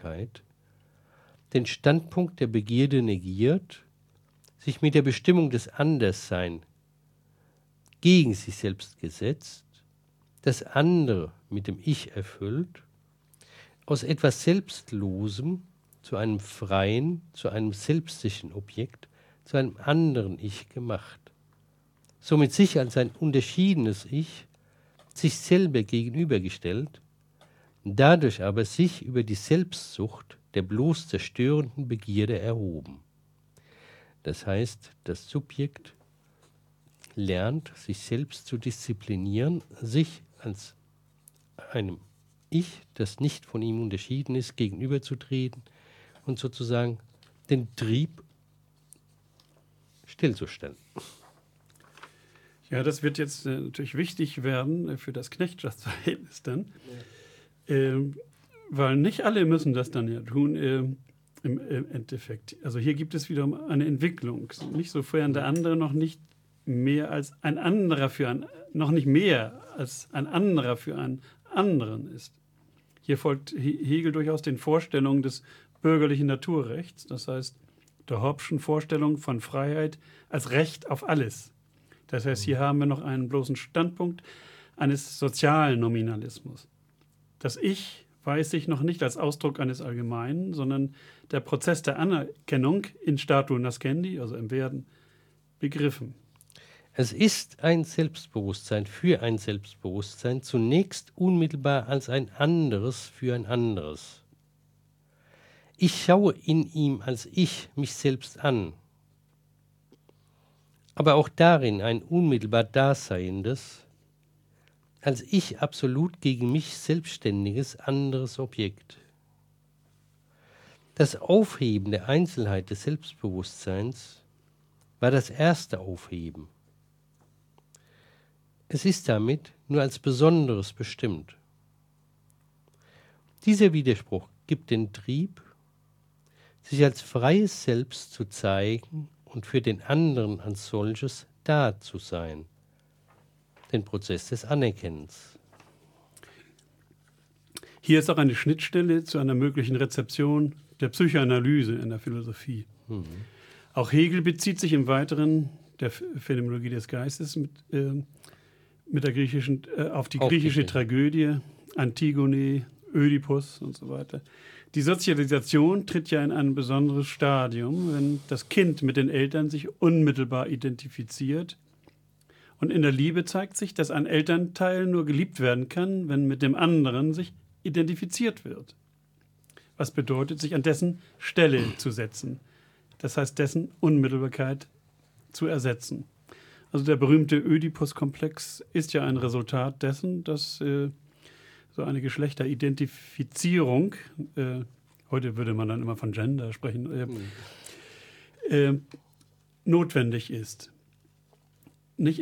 Unmittelbarkeit, den Standpunkt der Begierde negiert, sich mit der Bestimmung des Anderssein gegen sich selbst gesetzt, das andere mit dem Ich erfüllt, aus etwas Selbstlosem zu einem freien, zu einem selbstlichen Objekt, zu einem anderen Ich gemacht. Somit sich als ein unterschiedenes Ich, sich selber gegenübergestellt, dadurch aber sich über die Selbstsucht der bloß zerstörenden Begierde erhoben. Das heißt, das Subjekt lernt, sich selbst zu disziplinieren, sich als einem Ich, das nicht von ihm unterschieden ist, gegenüberzutreten und sozusagen den Trieb stillzustellen. Ja, das wird jetzt natürlich wichtig werden für das Knechtschaftsverhältnis dann, weil nicht alle müssen das dann ja tun im Endeffekt. Also hier gibt es wiederum eine Entwicklung, nicht sofern der andere noch nicht mehr als ein anderer für einen, noch nicht mehr als ein anderer für einen anderen ist. Hier folgt Hegel durchaus den Vorstellungen des bürgerlichen Naturrechts, das heißt der Hobbes'schen Vorstellung von Freiheit als Recht auf alles. Das heißt, hier haben wir noch einen bloßen Standpunkt eines sozialen Nominalismus. Das Ich weiß sich noch nicht als Ausdruck eines Allgemeinen, sondern der Prozess der Anerkennung in Statu nascendi, also im Werden, begriffen. Es ist ein Selbstbewusstsein für ein Selbstbewusstsein, zunächst unmittelbar als ein anderes für ein anderes. Ich schaue in ihm als Ich mich selbst an, aber auch darin ein unmittelbar Daseiendes, als Ich absolut gegen mich selbstständiges anderes Objekt. Das Aufheben der Einzelheit des Selbstbewusstseins war das erste Aufheben. Es ist damit nur als Besonderes bestimmt. Dieser Widerspruch gibt den Trieb, sich als freies Selbst zu zeigen und für den anderen als solches da zu sein. Den Prozess des Anerkennens. Hier ist auch eine Schnittstelle zu einer möglichen Rezeption der Psychoanalyse in der Philosophie. Auch Hegel bezieht sich im Weiteren der Phänomenologie des Geistes mit der griechischen, auf die griechische Tragödie, Antigone, Ödipus und so weiter. Die Sozialisation tritt ja in ein besonderes Stadium, wenn das Kind mit den Eltern sich unmittelbar identifiziert. Und in der Liebe zeigt sich, dass ein Elternteil nur geliebt werden kann, wenn mit dem anderen sich identifiziert wird. Was bedeutet, sich an dessen Stelle zu setzen. Das heißt, dessen Unmittelbarkeit zu ersetzen. Also der berühmte Ödipus-Komplex ist ja ein Resultat dessen, dass so eine Geschlechteridentifizierung, heute würde man dann immer von Gender sprechen, notwendig ist. Nicht,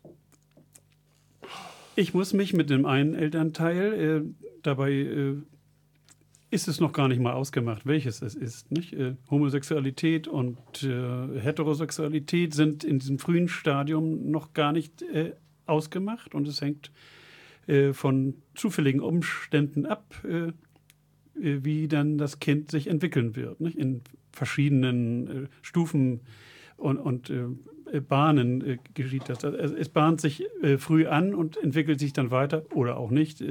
ich muss mich mit dem einen Elternteil, dabei ist es noch gar nicht mal ausgemacht, welches es ist. Nicht? Homosexualität und Heterosexualität sind in diesem frühen Stadium noch gar nicht ausgemacht und es hängt von zufälligen Umständen ab, wie dann das Kind sich entwickeln wird. Nicht? In verschiedenen Stufen und Bahnen geschieht das. Es bahnt sich früh an und entwickelt sich dann weiter oder auch nicht.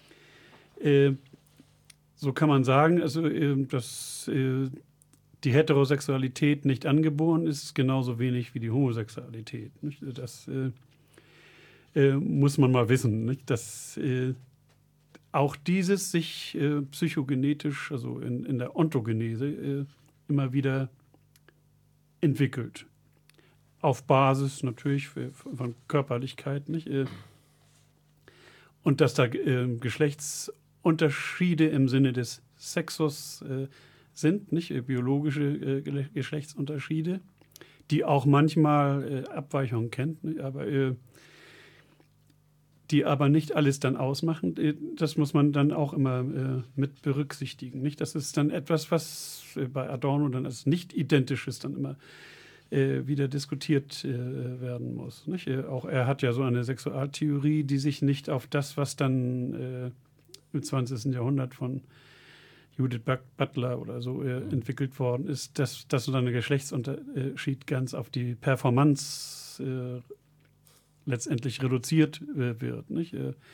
So kann man sagen, also, dass die Heterosexualität nicht angeboren ist, genauso wenig wie die Homosexualität. Nicht? Das muss man mal wissen, nicht? Dass auch dieses sich psychogenetisch, also in der Ontogenese, immer wieder entwickelt. Auf Basis natürlich von Körperlichkeit. Nicht? Und dass da Geschlechtsunterschiede im Sinne des Sexus sind, nicht? Biologische Geschlechtsunterschiede, die auch manchmal Abweichungen kennen, nicht? Die aber nicht alles dann ausmachen. Das muss man dann auch immer mit berücksichtigen. Nicht? Das ist dann etwas, was bei Adorno dann als nicht Identisches dann immer wieder diskutiert werden muss. Nicht? Auch er hat ja so eine Sexualtheorie, die sich nicht auf das, was dann im 20. Jahrhundert von Judith Butler oder so entwickelt worden ist, dass so ein Geschlechtsunterschied ganz auf die Performance letztendlich reduziert wird. Nicht?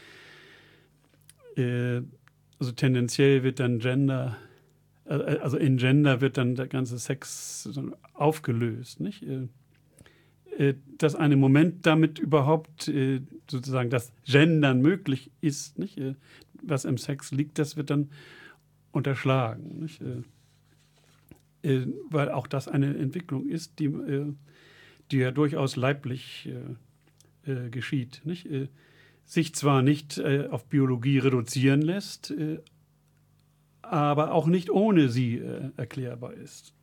Also tendenziell wird dann Gender, also in Gender wird dann der ganze Sex aufgelöst. Nicht? Dass ein Moment damit überhaupt sozusagen das Gendern möglich ist, nicht? Was im Sex liegt, das wird dann unterschlagen. Nicht? Weil auch das eine Entwicklung ist, die ja durchaus leiblich geschieht. Nicht? Sich zwar nicht auf Biologie reduzieren lässt, aber auch nicht ohne sie erklärbar ist.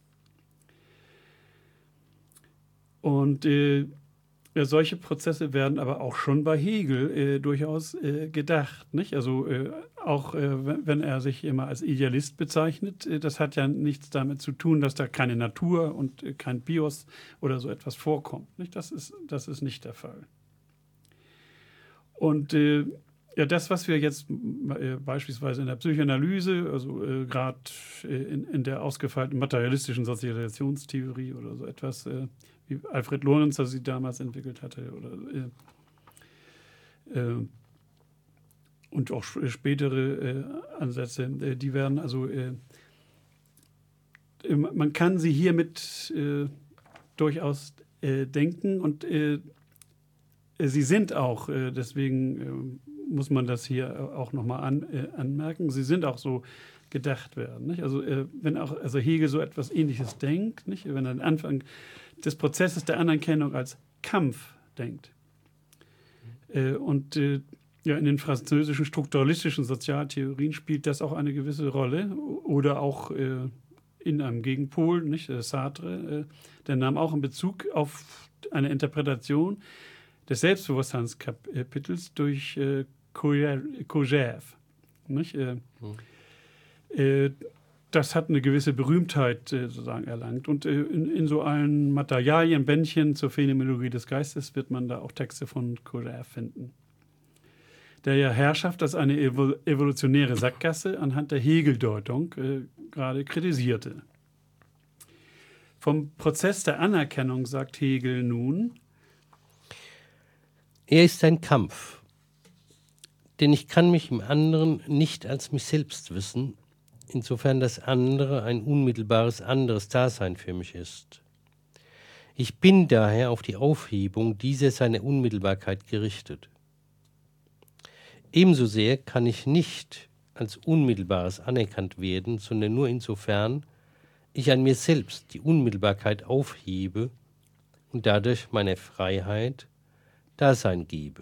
Und solche Prozesse werden aber auch schon bei Hegel durchaus gedacht. Nicht? Also auch wenn er sich immer als Idealist bezeichnet, das hat ja nichts damit zu tun, dass da keine Natur und kein Bios oder so etwas vorkommt. Nicht? Das ist nicht der Fall. Und das, was wir jetzt beispielsweise in der Psychoanalyse, also gerade in der ausgefeilten materialistischen Sozialisationstheorie oder so etwas, wie Alfred Lorenzer sie damals entwickelt hatte, oder und auch spätere Ansätze, die werden also, man kann sie hiermit durchaus denken und sie sind auch, deswegen muss man das hier auch nochmal anmerken, sie sind auch so gedacht werden. Nicht? Also wenn auch Hegel so etwas Ähnliches denkt, nicht? Wenn er den Anfang des Prozesses der Anerkennung als Kampf denkt. Und in den französischen strukturalistischen Sozialtheorien spielt das auch eine gewisse Rolle. Oder auch in einem Gegenpol, nicht? Sartre, der nahm auch in Bezug auf eine Interpretation des Selbstbewusstseinskapitels durch Kojève. Das hat eine gewisse Berühmtheit sozusagen erlangt. Und in so allen Materialienbändchen zur Phänomenologie des Geistes wird man da auch Texte von Kojève finden. Der ja Herrschaft als eine evolutionäre Sackgasse anhand der Hegel-Deutung gerade kritisierte. Vom Prozess der Anerkennung sagt Hegel nun: Er ist ein Kampf, denn ich kann mich im anderen nicht als mich selbst wissen, insofern das andere ein unmittelbares anderes Dasein für mich ist. Ich bin daher auf die Aufhebung dieser seiner Unmittelbarkeit gerichtet. Ebenso sehr kann ich nicht als Unmittelbares anerkannt werden, sondern nur insofern ich an mir selbst die Unmittelbarkeit aufhebe und dadurch meiner Freiheit Dasein gebe.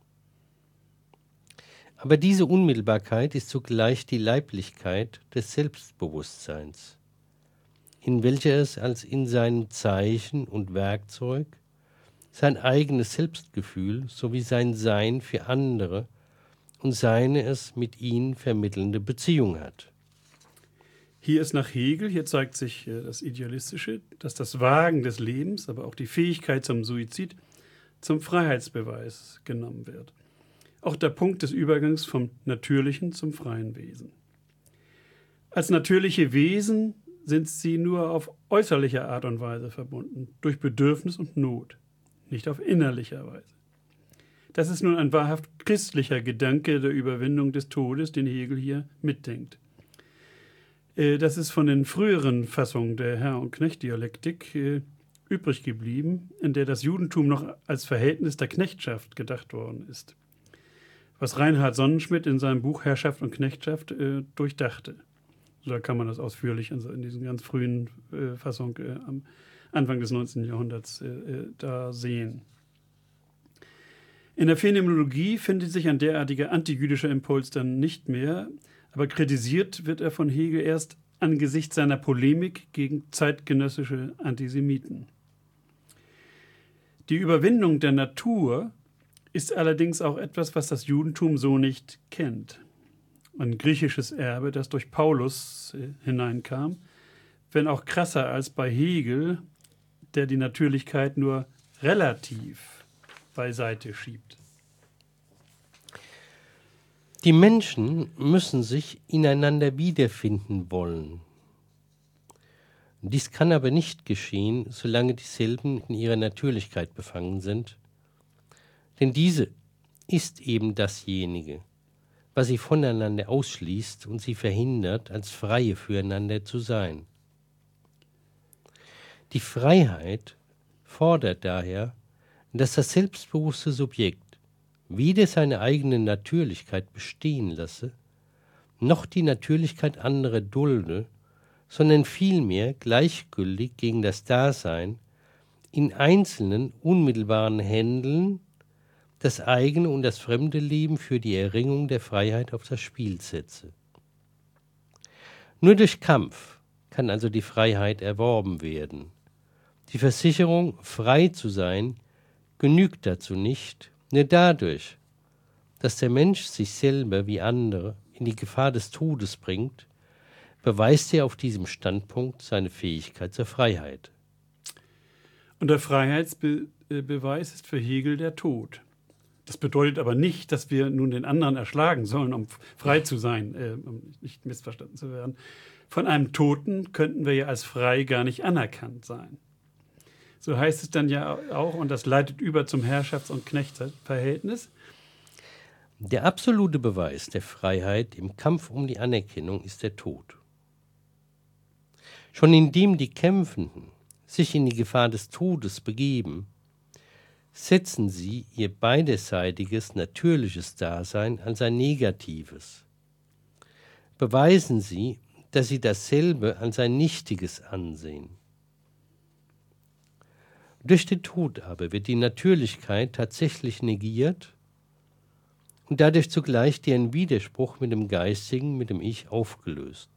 Aber diese Unmittelbarkeit ist zugleich die Leiblichkeit des Selbstbewusstseins, in welcher es als in seinem Zeichen und Werkzeug sein eigenes Selbstgefühl sowie sein Sein für andere und seine es mit ihnen vermittelnde Beziehung hat. Hier ist nach Hegel, hier zeigt sich das Idealistische, dass das Wagen des Lebens, aber auch die Fähigkeit zum Suizid zum Freiheitsbeweis genommen wird. Auch der Punkt des Übergangs vom natürlichen zum freien Wesen. Als natürliche Wesen sind sie nur auf äußerliche Art und Weise verbunden, durch Bedürfnis und Not, nicht auf innerlicher Weise. Das ist nun ein wahrhaft christlicher Gedanke der Überwindung des Todes, den Hegel hier mitdenkt. Das ist von den früheren Fassungen der Herr- und Knecht-Dialektik übrig geblieben, in der das Judentum noch als Verhältnis der Knechtschaft gedacht worden ist, was Reinhard Sonnenschmidt in seinem Buch Herrschaft und Knechtschaft durchdachte. So, da kann man das ausführlich in diesen ganz frühen Fassungen am Anfang des 19. Jahrhunderts da sehen. In der Phänomenologie findet sich ein derartiger antijüdischer Impuls dann nicht mehr, aber kritisiert wird er von Hegel erst angesichts seiner Polemik gegen zeitgenössische Antisemiten. Die Überwindung der Natur ist allerdings auch etwas, was das Judentum so nicht kennt. Ein griechisches Erbe, das durch Paulus hineinkam, wenn auch krasser als bei Hegel, der die Natürlichkeit nur relativ beiseite schiebt. Die Menschen müssen sich ineinander wiederfinden wollen. Dies kann aber nicht geschehen, solange dieselben in ihrer Natürlichkeit befangen sind, denn diese ist eben dasjenige, was sie voneinander ausschließt und sie verhindert, als Freie füreinander zu sein. Die Freiheit fordert daher, dass das selbstbewusste Subjekt weder seine eigene Natürlichkeit bestehen lasse, noch die Natürlichkeit anderer dulde, sondern vielmehr gleichgültig gegen das Dasein in einzelnen unmittelbaren Händeln das eigene und das fremde Leben für die Erringung der Freiheit auf das Spiel setze. Nur durch Kampf kann also die Freiheit erworben werden. Die Versicherung, frei zu sein, genügt dazu nicht, nur dadurch, dass der Mensch sich selber wie andere in die Gefahr des Todes bringt, beweist er auf diesem Standpunkt seine Fähigkeit zur Freiheit. Und der Freiheitsbeweis ist für Hegel der Tod. Das bedeutet aber nicht, dass wir nun den anderen erschlagen sollen, um frei zu sein, um nicht missverstanden zu werden. Von einem Toten könnten wir ja als frei gar nicht anerkannt sein. So heißt es dann ja auch, und das leitet über zum Herrschafts- und Knechtsverhältnis. Der absolute Beweis der Freiheit im Kampf um die Anerkennung ist der Tod. Schon indem die Kämpfenden sich in die Gefahr des Todes begeben, setzen sie ihr beiderseitiges natürliches Dasein als ein negatives. Beweisen sie, dass sie dasselbe als ein nichtiges ansehen. Durch den Tod aber wird die Natürlichkeit tatsächlich negiert und dadurch zugleich deren Widerspruch mit dem Geistigen, mit dem Ich aufgelöst.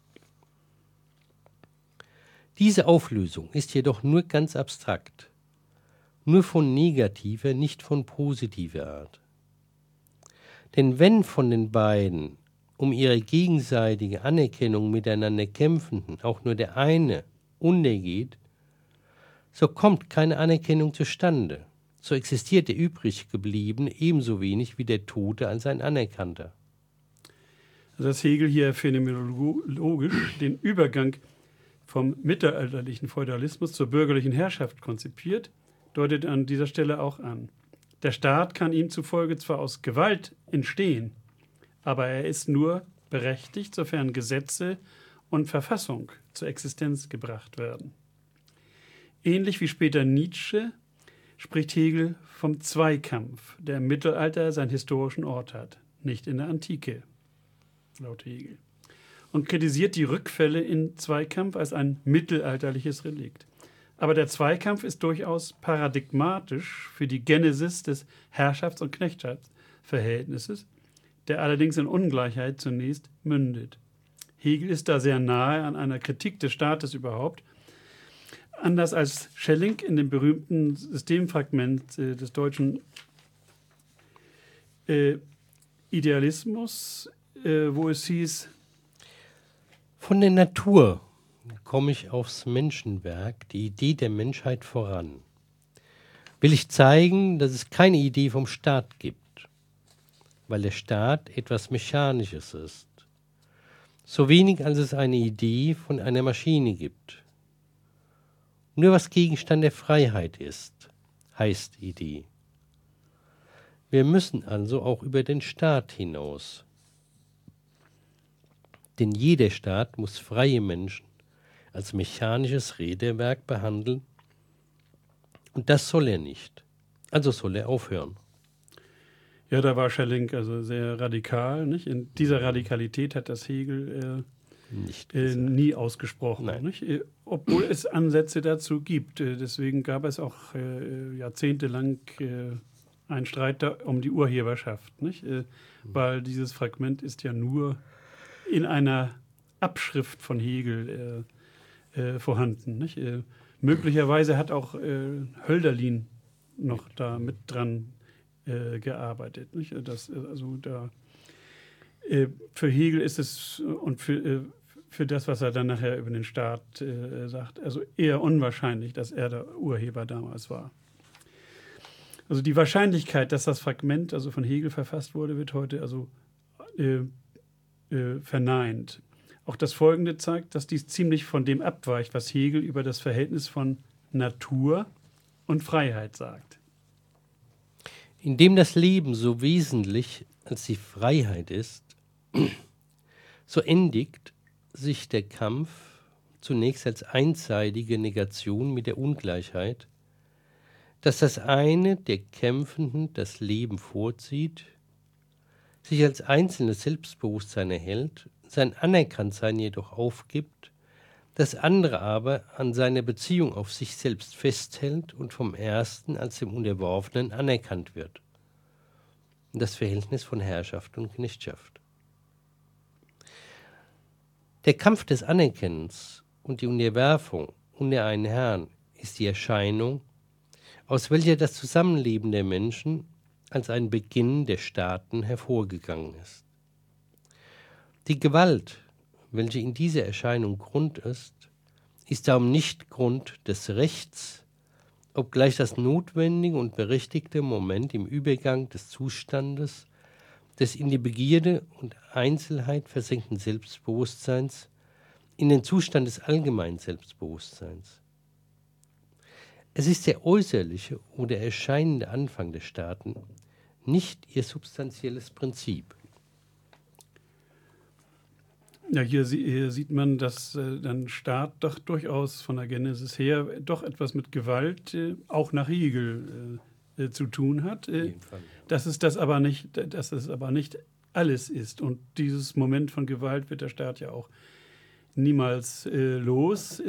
Diese Auflösung ist jedoch nur ganz abstrakt, nur von negativer, nicht von positiver Art. Denn wenn von den beiden um ihre gegenseitige Anerkennung miteinander Kämpfenden auch nur der eine untergeht, so kommt keine Anerkennung zustande. So existiert der Übriggebliebene ebenso wenig wie der Tote als ein Anerkannter. Also dass Hegel hier phänomenologisch den Übergang vom mittelalterlichen Feudalismus zur bürgerlichen Herrschaft konzipiert, deutet an dieser Stelle auch an. Der Staat kann ihm zufolge zwar aus Gewalt entstehen, aber er ist nur berechtigt, sofern Gesetze und Verfassung zur Existenz gebracht werden. Ähnlich wie später Nietzsche spricht Hegel vom Zweikampf, der im Mittelalter seinen historischen Ort hat, nicht in der Antike, laut Hegel, und kritisiert die Rückfälle in Zweikampf als ein mittelalterliches Relikt. Aber der Zweikampf ist durchaus paradigmatisch für die Genesis des Herrschafts- und Knechtschaftsverhältnisses, der allerdings in Ungleichheit zunächst mündet. Hegel ist da sehr nahe an einer Kritik des Staates überhaupt. Anders als Schelling in dem berühmten Systemfragment des deutschen Idealismus, wo es hieß: Von der Natur komme ich aufs Menschenwerk, die Idee der Menschheit voran. Will ich zeigen, dass es keine Idee vom Staat gibt, weil der Staat etwas Mechanisches ist, so wenig als es eine Idee von einer Maschine gibt. Nur was Gegenstand der Freiheit ist, heißt Idee. Wir müssen also auch über den Staat hinaus. Denn jeder Staat muss freie Menschen als mechanisches Räderwerk behandeln. Und das soll er nicht. Also soll er aufhören. Ja, da war Schelling also sehr radikal. Nicht? In dieser Radikalität hat das Hegel nie ausgesprochen. Nicht? Obwohl es Ansätze dazu gibt. Deswegen gab es auch jahrzehntelang einen Streit um die Urheberschaft. Nicht? Weil dieses Fragment ist ja nur in einer Abschrift von Hegel vorhanden. Nicht? Möglicherweise hat auch Hölderlin noch da mit dran gearbeitet. Nicht? Für Hegel ist es und für das, was er dann nachher über den Staat sagt, also eher unwahrscheinlich, dass er der Urheber damals war. Also die Wahrscheinlichkeit, dass das Fragment also von Hegel verfasst wurde, wird heute also verneint. Auch das Folgende zeigt, dass dies ziemlich von dem abweicht, was Hegel über das Verhältnis von Natur und Freiheit sagt. Indem das Leben so wesentlich als die Freiheit ist, so endigt sich der Kampf zunächst als einseitige Negation mit der Ungleichheit, dass das eine der Kämpfenden das Leben vorzieht, sich als einzelnes Selbstbewusstsein erhält, sein Anerkanntsein jedoch aufgibt, das andere aber an seiner Beziehung auf sich selbst festhält und vom Ersten als dem Unterworfenen anerkannt wird. Das Verhältnis von Herrschaft und Knechtschaft. Der Kampf des Anerkennens und die Unterwerfung unter einen Herrn ist die Erscheinung, aus welcher das Zusammenleben der Menschen als ein Beginn der Staaten hervorgegangen ist. Die Gewalt, welche in dieser Erscheinung Grund ist darum nicht Grund des Rechts, obgleich das notwendige und berechtigte Moment im Übergang des Zustandes des in die Begierde und Einzelheit versenkten Selbstbewusstseins in den Zustand des allgemeinen Selbstbewusstseins. Es ist der äußerliche oder erscheinende Anfang der Staaten, nicht ihr substanzielles Prinzip. Ja, hier sieht man, dass dann Staat doch durchaus von der Genesis her doch etwas mit Gewalt, auch nach Hegel, zu tun hat. Dass es aber nicht alles ist. Und dieses Moment von Gewalt wird der Staat ja auch niemals los.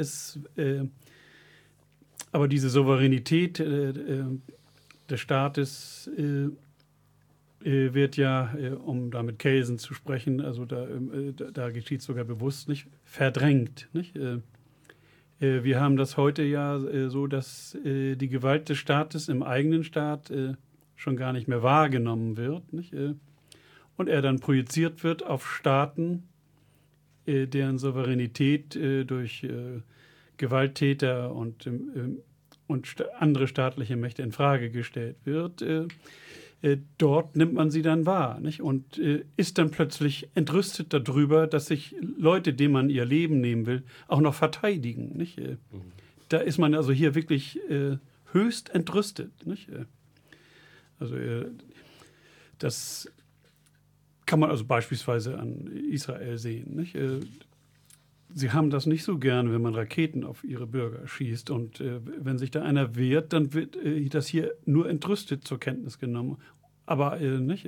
Aber diese Souveränität des Staates wird ja, um da mit Kelsen zu sprechen, also da geschieht sogar bewusst nicht, verdrängt. Nicht? Wir haben das heute ja so, dass die Gewalt des Staates im eigenen Staat schon gar nicht mehr wahrgenommen wird. Nicht? Und er dann projiziert wird auf Staaten, deren Souveränität durch Gewalttäter und andere staatliche Mächte in Frage gestellt wird. Dort nimmt man sie dann wahr, nicht? Und ist dann plötzlich entrüstet darüber, dass sich Leute, denen man ihr Leben nehmen will, auch noch verteidigen. Nicht? Da ist man also hier wirklich höchst entrüstet. Nicht? Also das kann man also beispielsweise an Israel sehen. Nicht? Sie haben das nicht so gern, wenn man Raketen auf ihre Bürger schießt. Und wenn sich da einer wehrt, dann wird das hier nur entrüstet zur Kenntnis genommen. Aber nicht.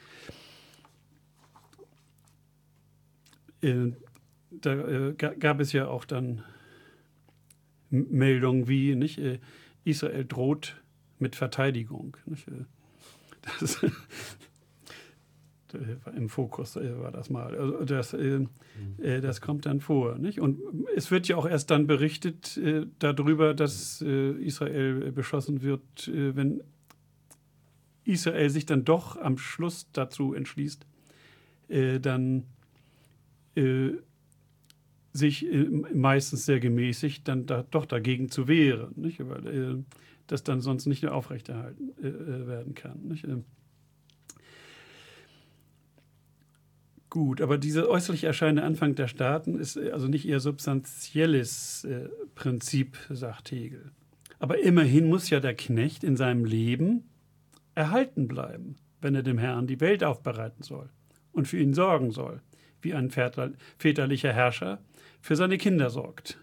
Da gab es ja auch dann Meldungen wie, nicht, Israel droht mit Verteidigung. Nicht? Das im Fokus war das mal. Also das kommt dann vor. Nicht? Und es wird ja auch erst dann berichtet darüber, dass Israel beschossen wird, wenn Israel sich dann doch am Schluss dazu entschließt, dann sich meistens sehr gemäßigt dann doch dagegen zu wehren, nicht? Weil das dann sonst nicht mehr aufrechterhalten werden kann. Nicht? Gut, aber dieser äußerlich erscheinende Anfang der Staaten ist also nicht ihr substanzielles Prinzip, sagt Hegel. Aber immerhin muss ja der Knecht in seinem Leben erhalten bleiben, wenn er dem Herrn die Welt aufbereiten soll und für ihn sorgen soll, wie ein väterlicher Herrscher für seine Kinder sorgt.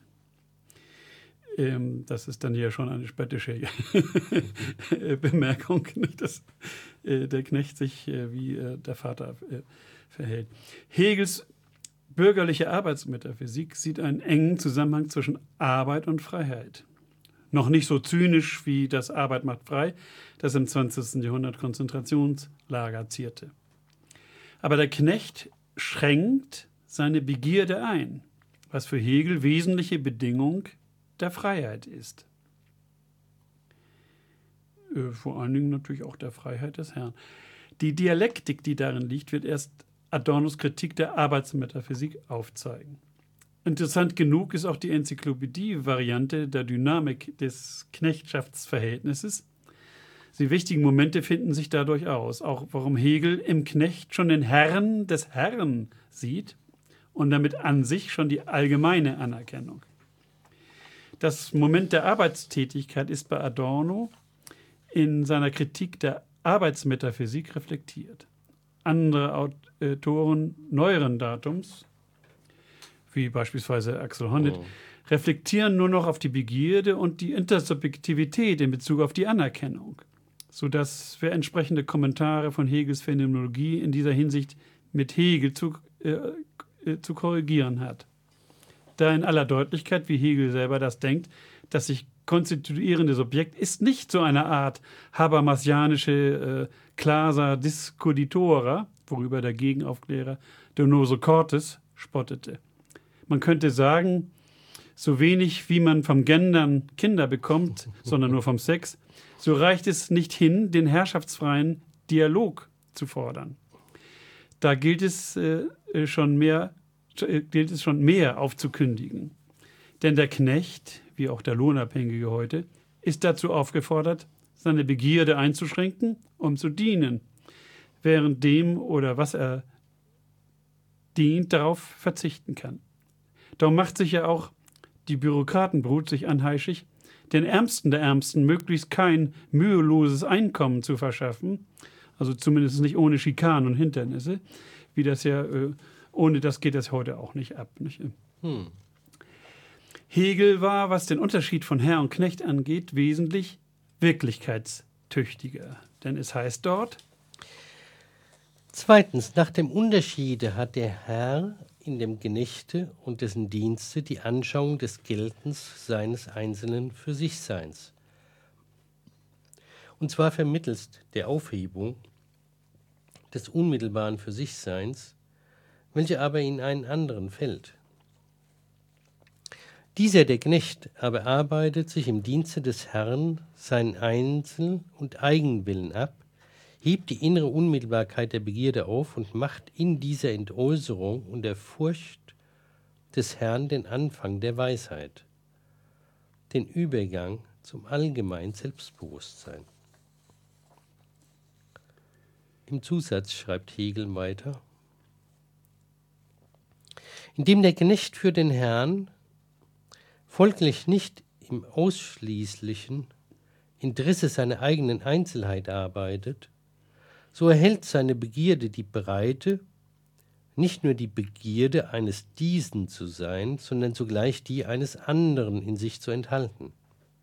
Das ist dann hier schon eine spöttische Bemerkung, dass der Knecht sich wie der Vater verhält. Hegels bürgerliche Arbeitsmetaphysik sieht einen engen Zusammenhang zwischen Arbeit und Freiheit. Noch nicht so zynisch wie das Arbeit macht frei, das im 20. Jahrhundert Konzentrationslager zierte. Aber der Knecht schränkt seine Begierde ein, was für Hegel wesentliche Bedingung der Freiheit ist. Vor allen Dingen natürlich auch der Freiheit des Herrn. Die Dialektik, die darin liegt, wird erst Adornos Kritik der Arbeitsmetaphysik aufzeigen. Interessant genug ist auch die Enzyklopädie-Variante der Dynamik des Knechtschaftsverhältnisses, Die wichtigen Momente finden sich dadurch aus. Auch warum Hegel im Knecht schon den Herrn des Herrn sieht und damit an sich schon die allgemeine Anerkennung. Das Moment der Arbeitstätigkeit ist bei Adorno in seiner Kritik der Arbeitsmetaphysik reflektiert. Andere Autoren neueren Datums, wie beispielsweise Axel Honneth, reflektieren nur noch auf die Begierde und die Intersubjektivität in Bezug auf die Anerkennung, sodass wer entsprechende Kommentare von Hegels Phänomenologie in dieser Hinsicht mit Hegel zu korrigieren hat. Da in aller Deutlichkeit, wie Hegel selber das denkt, das sich konstituierende Subjekt ist nicht so eine Art habermasianische clasa discoditora, worüber der Gegenaufklärer Donoso Cortes spottete. Man könnte sagen, so wenig wie man vom Gendern Kinder bekommt, sondern nur vom Sex, so reicht es nicht hin, den herrschaftsfreien Dialog zu fordern. Da gilt es schon mehr aufzukündigen. Denn der Knecht, wie auch der Lohnabhängige heute, ist dazu aufgefordert, seine Begierde einzuschränken, um zu dienen, während dem oder was er dient, darauf verzichten kann. Darum macht sich ja auch die Bürokratenbrut sich anheischig, den Ärmsten der Ärmsten möglichst kein müheloses Einkommen zu verschaffen, also zumindest nicht ohne Schikanen und Hindernisse, wie das ja, ohne das geht das heute auch nicht ab. Nicht? Hegel war, was den Unterschied von Herr und Knecht angeht, wesentlich wirklichkeitstüchtiger. Denn es heißt dort: Zweitens, nach dem Unterschiede hat der Herr in dem Knechte und dessen Dienste die Anschauung des Geltens seines einzelnen Für-sich-Seins. Und zwar vermittels der Aufhebung des unmittelbaren Für-sich-Seins, welche aber in einen anderen fällt. Dieser, der Knecht, aber arbeitet sich im Dienste des Herrn seinen Einzel- und Eigenwillen ab, hebt die innere Unmittelbarkeit der Begierde auf und macht in dieser Entäußerung und der Furcht des Herrn den Anfang der Weisheit, den Übergang zum allgemeinen Selbstbewusstsein. Im Zusatz schreibt Hegel weiter: Indem der Knecht für den Herrn folglich nicht im ausschließlichen Interesse seiner eigenen Einzelheit arbeitet, so erhält seine Begierde die Breite, nicht nur die Begierde eines Diesen zu sein, sondern zugleich die eines anderen in sich zu enthalten.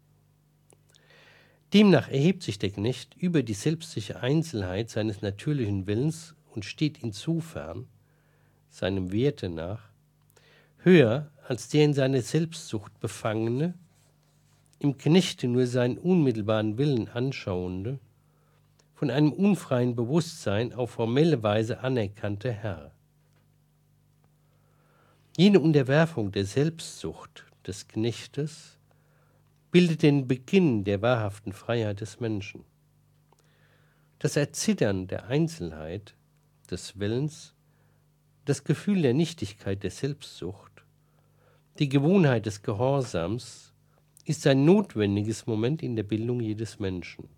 Demnach erhebt sich der Knecht über die selbstsichere Einzelheit seines natürlichen Willens und steht insofern, seinem Werte nach, höher als der in seiner Selbstsucht Befangene, im Knechte nur seinen unmittelbaren Willen anschauende, von einem unfreien Bewusstsein auf formelle Weise anerkannte Herr. Jene Unterwerfung der Selbstsucht des Knechtes bildet den Beginn der wahrhaften Freiheit des Menschen. Das Erzittern der Einzelheit, des Willens, das Gefühl der Nichtigkeit der Selbstsucht, die Gewohnheit des Gehorsams ist ein notwendiges Moment in der Bildung jedes Menschen.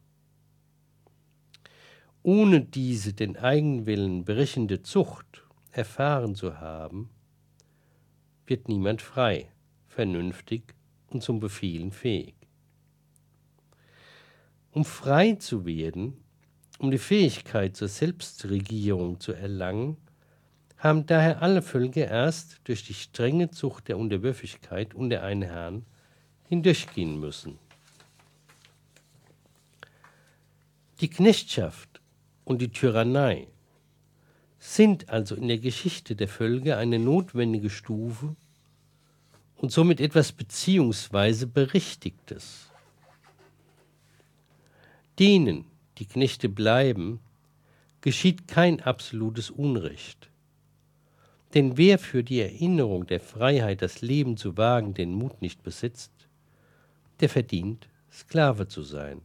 Ohne diese den Eigenwillen berechende Zucht erfahren zu haben, wird niemand frei, vernünftig und zum Befehlen fähig. Um frei zu werden, um die Fähigkeit zur Selbstregierung zu erlangen, haben daher alle Völker erst durch die strenge Zucht der Unterwürfigkeit unter einen Herrn hindurchgehen müssen. Die Knechtschaft und die Tyrannei sind also in der Geschichte der Völker eine notwendige Stufe und somit etwas beziehungsweise Berichtigtes. Denen, die Knechte bleiben, geschieht kein absolutes Unrecht. Denn wer für die Erinnerung der Freiheit, das Leben zu wagen, den Mut nicht besitzt, der verdient, Sklave zu sein.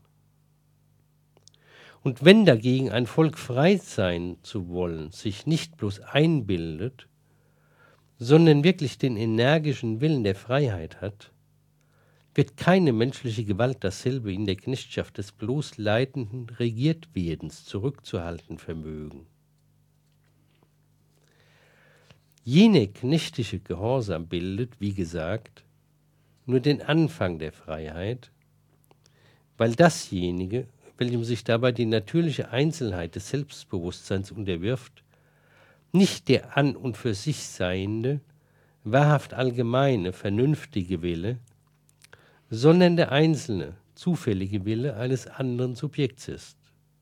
Und wenn dagegen ein Volk frei sein zu wollen sich nicht bloß einbildet, sondern wirklich den energischen Willen der Freiheit hat, wird keine menschliche Gewalt dasselbe in der Knechtschaft des bloß leidenden Regiertwerdens zurückzuhalten vermögen. Jene knechtische Gehorsam bildet, wie gesagt, nur den Anfang der Freiheit, weil dasjenige, welchem sich dabei die natürliche Einzelheit des Selbstbewusstseins unterwirft, nicht der an und für sich seiende, wahrhaft allgemeine, vernünftige Wille, sondern der einzelne, zufällige Wille eines anderen Subjekts ist.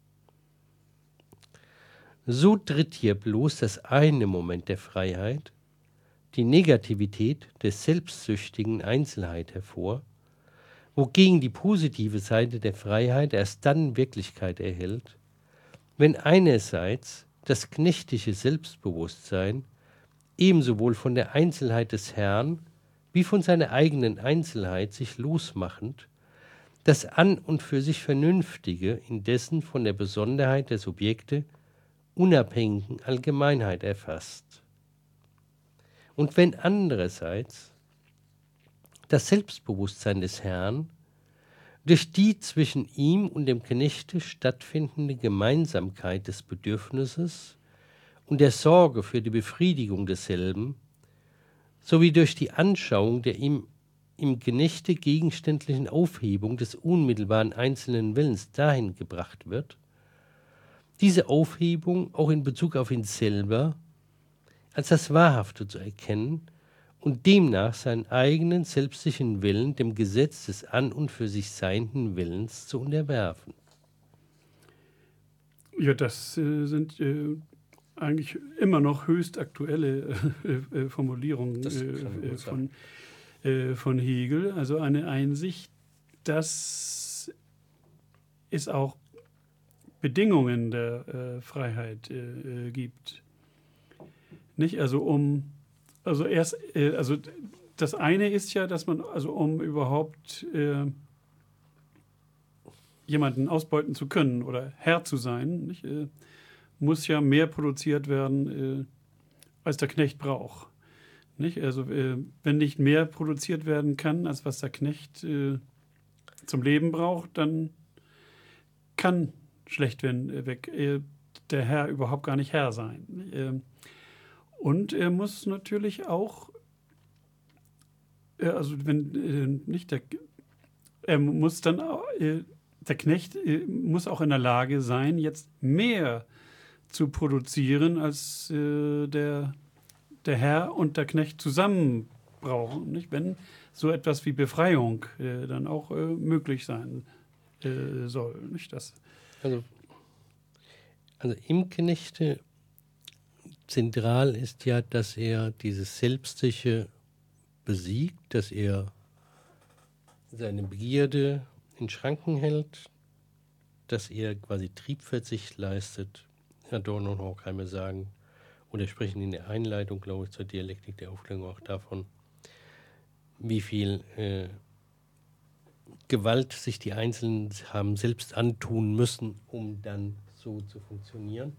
So tritt hier bloß das eine Moment der Freiheit, die Negativität der selbstsüchtigen Einzelheit hervor, wogegen die positive Seite der Freiheit erst dann Wirklichkeit erhält, wenn einerseits das knechtische Selbstbewusstsein ebenso wohl von der Einzelheit des Herrn wie von seiner eigenen Einzelheit sich losmachend, das an und für sich Vernünftige indessen von der Besonderheit der Subjekte unabhängigen Allgemeinheit erfasst. Und wenn andererseits das Selbstbewusstsein des Herrn durch die zwischen ihm und dem Knechte stattfindende Gemeinsamkeit des Bedürfnisses und der Sorge für die Befriedigung desselben sowie durch die Anschauung der im Knechte gegenständlichen Aufhebung des unmittelbaren einzelnen Willens dahin gebracht wird, diese Aufhebung auch in Bezug auf ihn selber als das Wahrhafte zu erkennen und demnach seinen eigenen selbstlichen Willen dem Gesetz des an und für sich seienden Willens zu unterwerfen. Ja, das sind eigentlich immer noch höchst aktuelle Formulierungen von Hegel. Also eine Einsicht, dass es auch Bedingungen der Freiheit gibt. Nicht? Also das eine ist ja, dass man, also um überhaupt jemanden ausbeuten zu können oder Herr zu sein, nicht, muss ja mehr produziert werden, als der Knecht braucht. Nicht? Also wenn nicht mehr produziert werden kann, als was der Knecht zum Leben braucht, dann kann schlechtweg der Herr überhaupt gar nicht Herr sein. Und er muss natürlich auch, also wenn nicht er muss dann, der Knecht muss auch in der Lage sein, jetzt mehr zu produzieren, als der Herr und der Knecht zusammen brauchen. Nicht? Wenn so etwas wie Befreiung dann auch möglich sein soll. Nicht? Das also im Knechte zentral ist ja, dass er dieses Selbstische besiegt, dass er seine Begierde in Schranken hält, dass er quasi Triebverzicht leistet. Adorno und Horkheimer sagen oder sprechen in der Einleitung, glaube ich, zur Dialektik der Aufklärung auch davon, wie viel Gewalt sich die Einzelnen haben selbst antun müssen, um dann so zu funktionieren.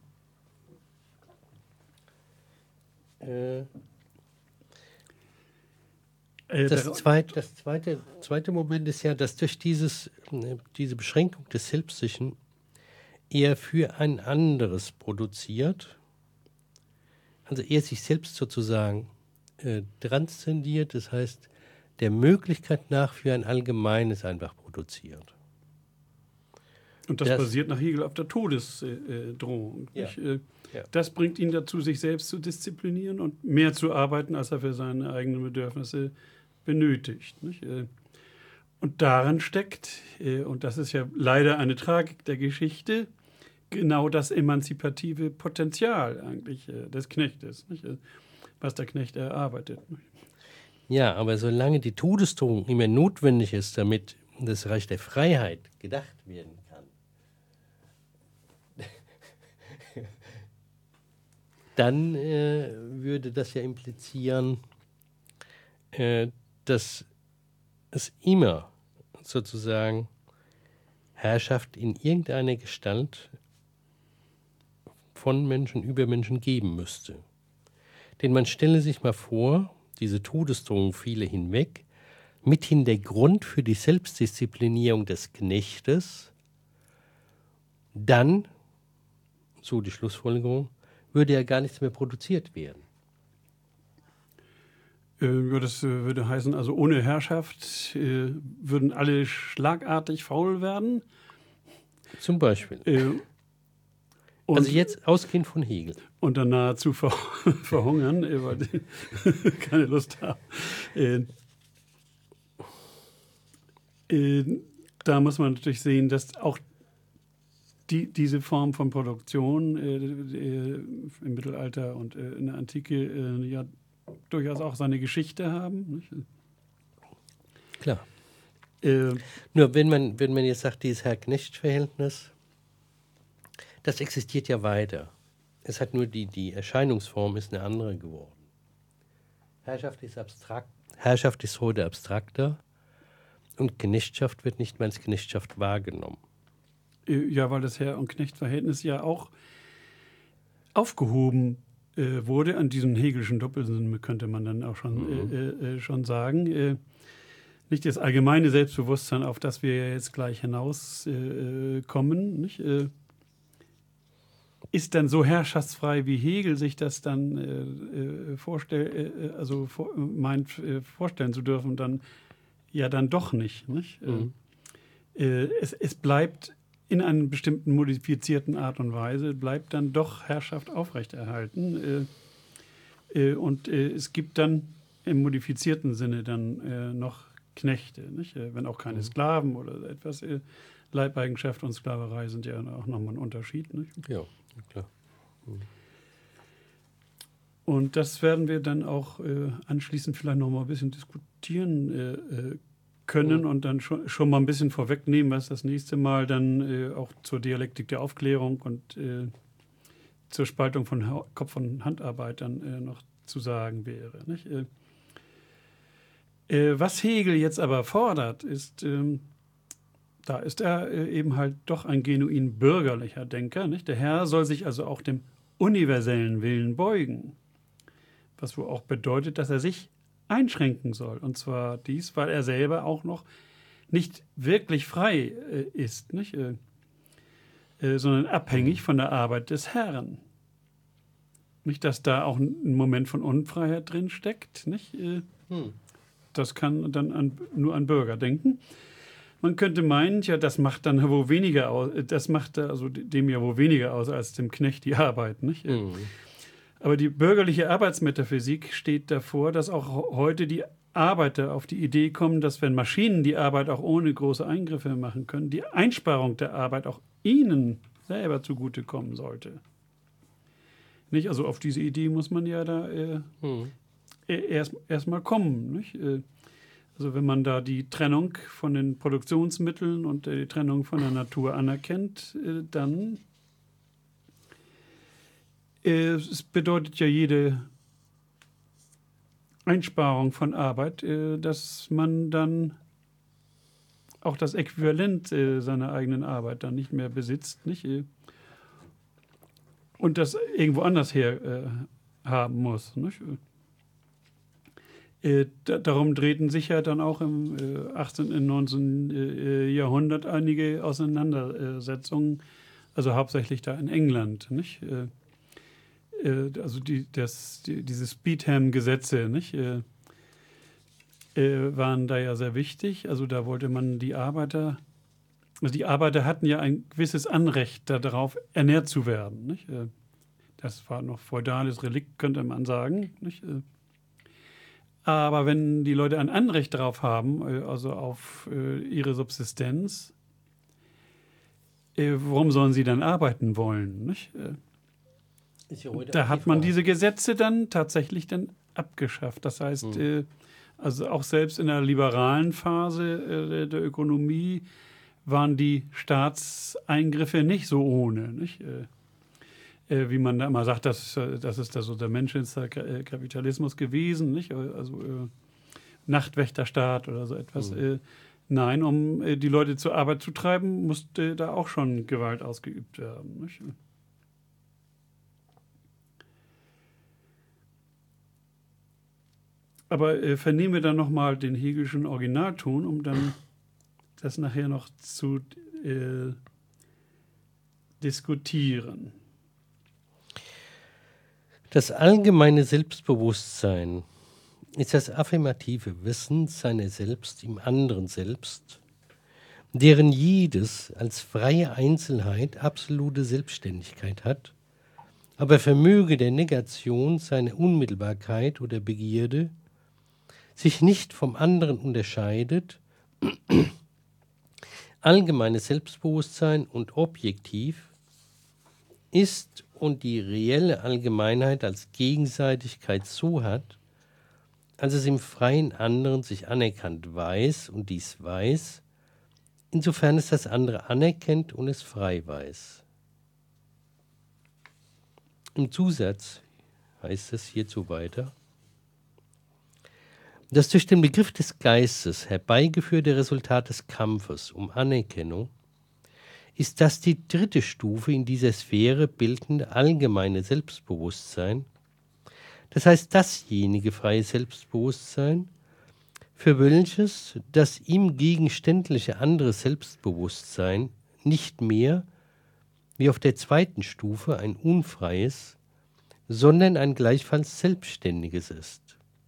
Das zweite Moment ist ja, dass durch diese Beschränkung des Selbstlichen er für ein anderes produziert, also er sich selbst sozusagen transzendiert, das heißt, der Möglichkeit nach für ein Allgemeines einfach produziert. Und das basiert nach Hegel auf der Todesdrohung. Ja. Das bringt ihn dazu, sich selbst zu disziplinieren und mehr zu arbeiten, als er für seine eigenen Bedürfnisse benötigt. Nicht? Und darin steckt, und das ist ja leider eine Tragik der Geschichte, genau das emanzipative Potenzial eigentlich des Knechtes, nicht? Was der Knecht erarbeitet. Ja, aber solange die Todesdrohung immer notwendig ist, damit das Reich der Freiheit gedacht werden kann, dann würde das ja implizieren, dass es immer sozusagen Herrschaft in irgendeiner Gestalt von Menschen über Menschen geben müsste. Denn man stelle sich mal vor, diese Todesdrohung fiele hinweg, mithin der Grund für die Selbstdisziplinierung des Knechtes, dann, so die Schlussfolgerung, würde ja gar nichts mehr produziert werden. Ja, das würde heißen, also ohne Herrschaft würden alle schlagartig faul werden. Zum Beispiel. Also jetzt ausgehend von Hegel. Und dann nahezu verhungern, weil die keine Lust haben. Da muss man natürlich sehen, dass auch diese Form von Produktion im Mittelalter und in der Antike ja durchaus auch seine Geschichte haben. Nicht? Klar. Nur wenn man jetzt sagt, dieses Herr-Knecht-Verhältnis, das existiert ja weiter. Es hat nur die Erscheinungsform ist eine andere geworden. Herrschaft ist abstrakt. Herrschaft ist heute abstrakter und Knechtschaft wird nicht mehr als Knechtschaft wahrgenommen. Ja, weil das Herr- und Knecht-Verhältnis ja auch aufgehoben wurde, an diesem hegelischen Doppelsinn könnte man dann auch schon sagen. Nicht das allgemeine Selbstbewusstsein, auf das wir ja jetzt gleich hinauskommen, nicht? Ist dann so herrschaftsfrei, wie Hegel sich das dann meint vorstellen zu dürfen, dann ja dann doch nicht. Es bleibt in einer bestimmten modifizierten Art und Weise, bleibt dann doch Herrschaft aufrechterhalten. Und es gibt dann im modifizierten Sinne dann noch Knechte, nicht? Wenn auch keine Sklaven oder etwas. Leibeigenschaft und Sklaverei sind ja auch nochmal ein Unterschied. Nicht? Ja, klar. Und das werden wir dann auch anschließend vielleicht noch mal ein bisschen diskutieren können und dann schon mal ein bisschen vorwegnehmen, was das nächste Mal dann auch zur Dialektik der Aufklärung und zur Spaltung von Kopf- und Handarbeit dann noch zu sagen wäre. Nicht? Was Hegel jetzt aber fordert, ist, da ist er eben halt doch ein genuin bürgerlicher Denker. Nicht? Der Herr soll sich also auch dem universellen Willen beugen, was wohl auch bedeutet, dass er sich einschränken soll. Und zwar dies, weil er selber auch noch nicht wirklich frei ist, nicht? Sondern abhängig von der Arbeit des Herrn. Nicht, dass da auch ein Moment von Unfreiheit drin steckt. Nicht? Das kann dann nur an Bürger denken. Man könnte meinen, ja, das macht dann wohl weniger aus, das macht also dem ja wohl weniger aus als dem Knecht die Arbeit. Nicht? Aber die bürgerliche Arbeitsmetaphysik steht davor, dass auch heute die Arbeiter auf die Idee kommen, dass wenn Maschinen die Arbeit auch ohne große Eingriffe machen können, die Einsparung der Arbeit auch ihnen selber zugutekommen sollte. Nicht? Also auf diese Idee muss man ja da erst mal kommen. Nicht? Also wenn man da die Trennung von den Produktionsmitteln und die Trennung von der Natur anerkennt, dann es bedeutet ja jede Einsparung von Arbeit, dass man dann auch das Äquivalent seiner eigenen Arbeit dann nicht mehr besitzt, nicht? Und das irgendwo anders her haben muss. Nicht? Darum drehten sich ja dann auch im 18. und 19. Jahrhundert einige Auseinandersetzungen, also hauptsächlich da in England, nicht? Also diese Speedham-Gesetze, nicht? Waren da ja sehr wichtig. Also da wollte man die Arbeiter hatten ja ein gewisses Anrecht darauf, ernährt zu werden. Nicht? Das war noch feudales Relikt, könnte man sagen. Nicht? Aber wenn die Leute ein Anrecht darauf haben, also auf ihre Subsistenz, warum sollen sie dann arbeiten wollen? Nicht? Da hat man diese Gesetze dann tatsächlich dann abgeschafft. Das heißt, also auch selbst in der liberalen Phase der Ökonomie waren die Staatseingriffe nicht so ohne. Nicht? Wie man da immer sagt, das ist so der Kapitalismus gewesen, nicht? Also Nachtwächterstaat oder so etwas. Nein, um die Leute zur Arbeit zu treiben, musste da auch schon Gewalt ausgeübt werden. Nicht? Aber vernehmen wir dann nochmal den Hegelschen Originalton, um dann das nachher noch zu diskutieren. Das allgemeine Selbstbewusstsein ist das affirmative Wissen seiner selbst im anderen Selbst, deren jedes als freie Einzelheit absolute Selbstständigkeit hat, aber vermöge der Negation seiner Unmittelbarkeit oder Begierde sich nicht vom anderen unterscheidet, allgemeines Selbstbewusstsein und objektiv ist und die reelle Allgemeinheit als Gegenseitigkeit so hat, als es im freien anderen sich anerkannt weiß und dies weiß, insofern es das andere anerkennt und es frei weiß. Im Zusatz heißt es hierzu weiter, das durch den Begriff des Geistes herbeigeführte Resultat des Kampfes um Anerkennung ist das die dritte Stufe in dieser Sphäre bildende allgemeine Selbstbewusstsein, das heißt dasjenige freie Selbstbewusstsein, für welches das ihm gegenständliche andere Selbstbewusstsein nicht mehr, wie auf der zweiten Stufe, ein unfreies, sondern ein gleichfalls selbstständiges ist.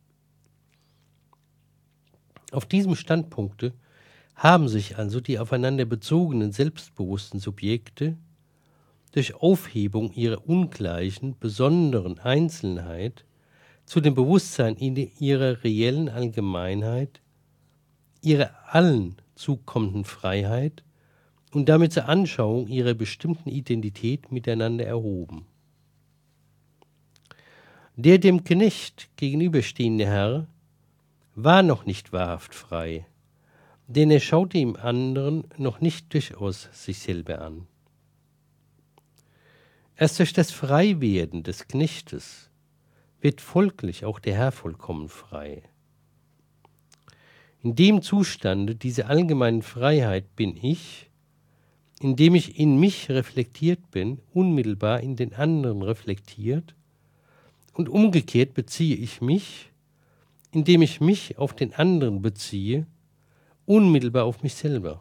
Auf diesem Standpunkte haben sich also die aufeinander bezogenen selbstbewussten Subjekte durch Aufhebung ihrer ungleichen, besonderen Einzelnheit zu dem Bewusstsein in ihrer reellen Allgemeinheit, ihrer allen zukommenden Freiheit und damit zur Anschauung ihrer bestimmten Identität miteinander erhoben. Der dem Knecht gegenüberstehende Herr war noch nicht wahrhaft frei, denn er schaute im anderen noch nicht durchaus sich selber an. Erst durch das Freiwerden des Knechtes wird folglich auch der Herr vollkommen frei. In dem Zustande dieser allgemeinen Freiheit bin ich, indem ich in mich reflektiert bin, unmittelbar in den anderen reflektiert, und umgekehrt beziehe ich mich, indem ich mich auf den anderen beziehe, unmittelbar auf mich selber.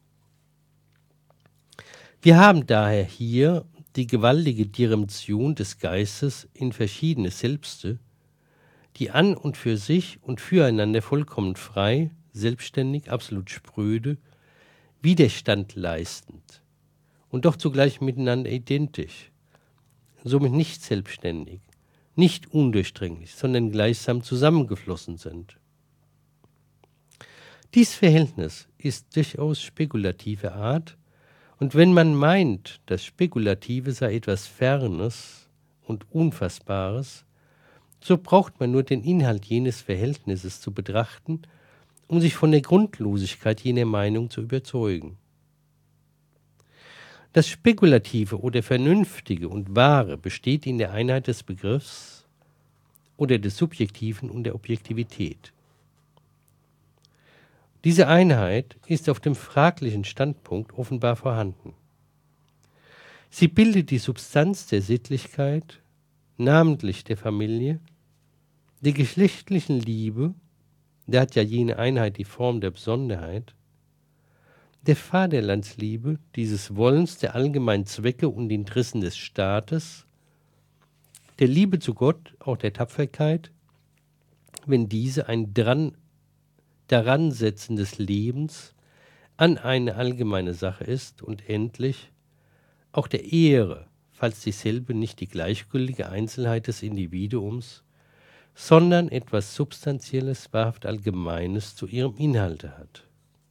Wir haben daher hier die gewaltige Diremption des Geistes in verschiedene Selbste, die an und für sich und füreinander vollkommen frei, selbstständig, absolut spröde, Widerstand leistend und doch zugleich miteinander identisch, somit nicht selbstständig, nicht undurchdringlich, sondern gleichsam zusammengeflossen sind. Dies Verhältnis ist durchaus spekulativer Art, und wenn man meint, das Spekulative sei etwas Fernes und Unfassbares, so braucht man nur den Inhalt jenes Verhältnisses zu betrachten, um sich von der Grundlosigkeit jener Meinung zu überzeugen. Das Spekulative oder Vernünftige und Wahre besteht in der Einheit des Begriffs oder des Subjektiven und der Objektivität. Diese Einheit ist auf dem fraglichen Standpunkt offenbar vorhanden. Sie bildet die Substanz der Sittlichkeit, namentlich der Familie, der geschlechtlichen Liebe, da hat ja jene Einheit die Form der Besonderheit, der Vaterlandsliebe, dieses Wollens der allgemeinen Zwecke und Interessen des Staates, der Liebe zu Gott, auch der Tapferkeit, wenn diese ein Daransetzen des Lebens an eine allgemeine Sache ist, und endlich auch der Ehre, falls dieselbe nicht die gleichgültige Einzelheit des Individuums, sondern etwas Substanzielles, wahrhaft Allgemeines zu ihrem Inhalte hat.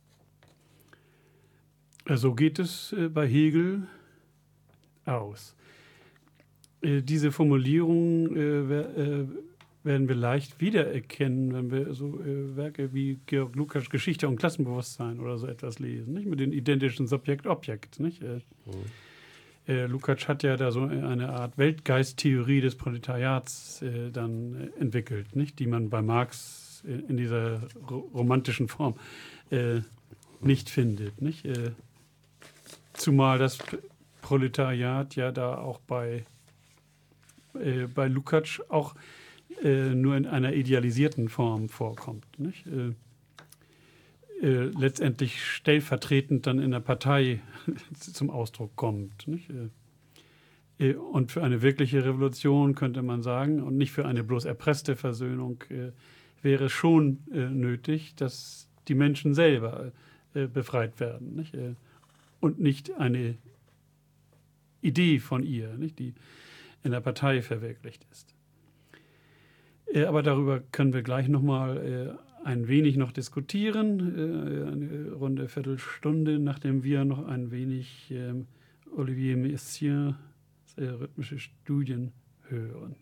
So geht es bei Hegel aus. Diese Formulierung werden wir leicht wiedererkennen, wenn wir so Werke wie Georg Lukács Geschichte und Klassenbewusstsein oder so etwas lesen, nicht? Mit den identischen Subjekt-Objekt. Lukács hat ja da so eine Art Weltgeisttheorie des Proletariats dann entwickelt, nicht? Die man bei Marx in dieser romantischen Form nicht findet. Nicht? Zumal das Proletariat ja da auch bei Lukács auch nur in einer idealisierten Form vorkommt. Nicht? Letztendlich stellvertretend dann in der Partei zum Ausdruck kommt. Nicht? Und für eine wirkliche Revolution könnte man sagen, und nicht für eine bloß erpresste Versöhnung, wäre es schon nötig, dass die Menschen selber befreit werden. Nicht? Und nicht eine Idee von ihr, nicht? Die in der Partei verwirklicht ist. Aber darüber können wir gleich nochmal ein wenig noch diskutieren, eine runde Viertelstunde, nachdem wir noch ein wenig Olivier Messiaen rhythmische Studien hören.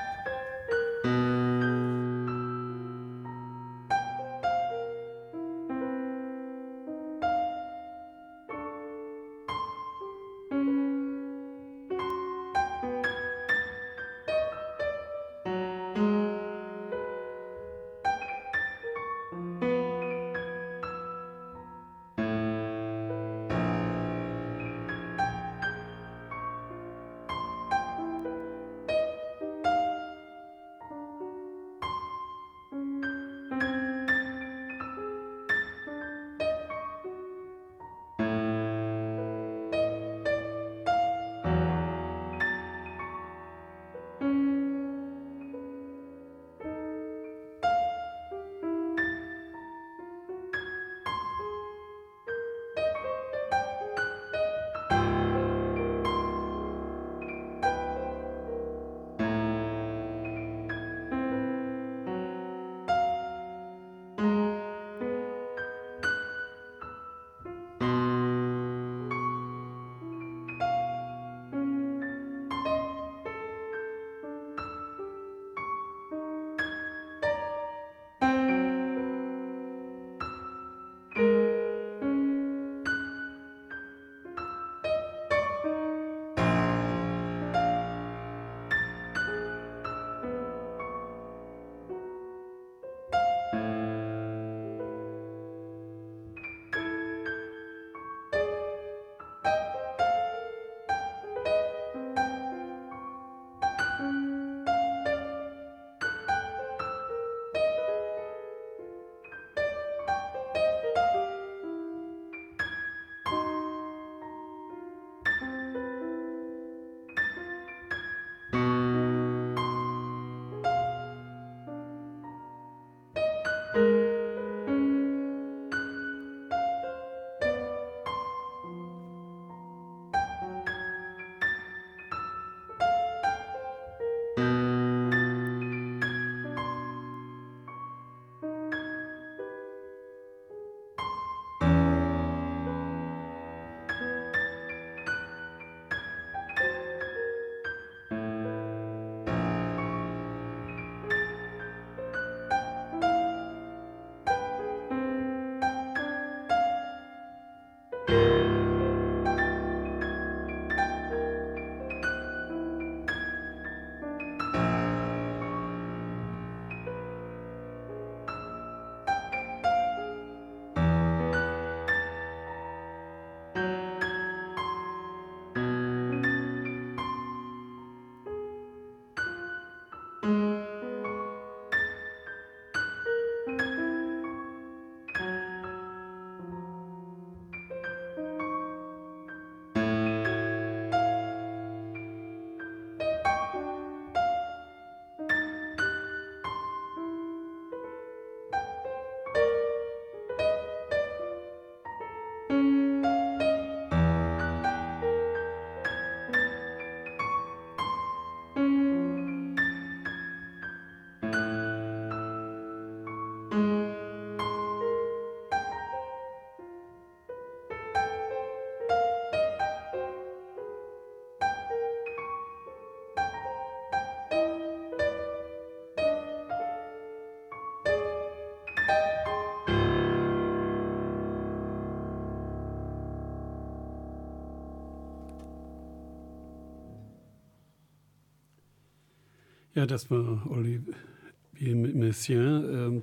Ja, das war Olivier Messiaen,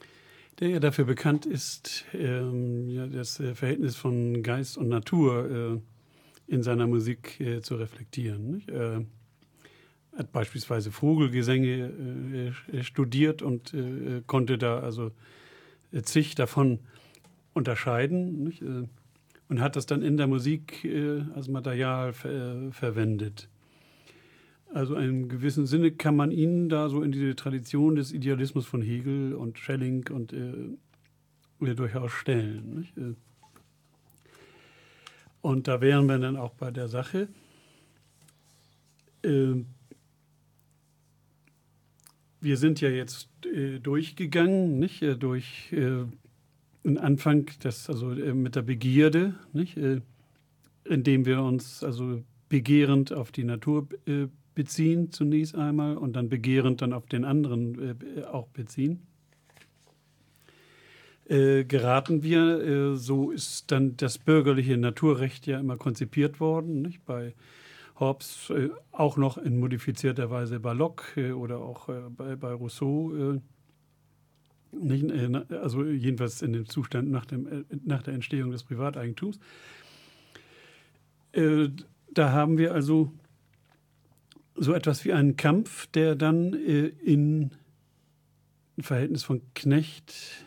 der ja dafür bekannt ist, das Verhältnis von Geist und Natur in seiner Musik zu reflektieren. Nicht? hat beispielsweise Vogelgesänge studiert und konnte da also zig davon unterscheiden, nicht? Und hat das dann in der Musik als Material verwendet. Also in gewissem Sinne kann man ihn da so in diese Tradition des Idealismus von Hegel und Schelling und durchaus stellen. Nicht? Und da wären wir dann auch bei der Sache. Wir sind ja jetzt durchgegangen, nicht? Durch den Anfang, mit der Begierde, nicht? Indem wir uns also begehrend auf die Natur beziehen zunächst einmal und dann begehrend dann auf den anderen auch beziehen. Geraten wir, so ist dann das bürgerliche Naturrecht ja immer konzipiert worden, nicht? Bei Hobbes auch noch in modifizierter Weise bei Locke oder auch bei Rousseau, nicht? Also jedenfalls in dem Zustand nach der Entstehung des Privateigentums. Da haben wir also so etwas wie einen Kampf, der dann in Verhältnis von Knechtschaft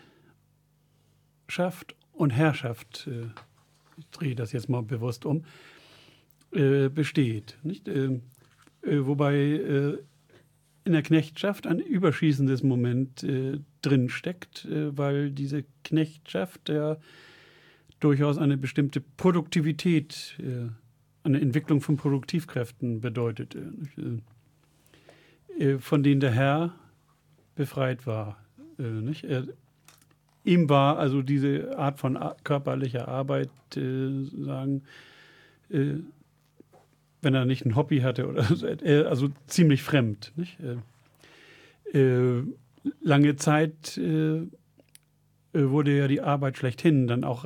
und Herrschaft, ich drehe das jetzt mal bewusst um, besteht. Nicht? Wobei in der Knechtschaft ein überschießendes Moment drin steckt, weil diese Knechtschaft ja durchaus eine bestimmte Produktivität, eine Entwicklung von Produktivkräften bedeutet, von denen der Herr befreit war. Nicht? Ihm war also diese Art von körperlicher Arbeit, wenn er nicht ein Hobby hatte oder so, also ziemlich fremd. Nicht? Lange Zeit wurde ja die Arbeit schlechthin dann auch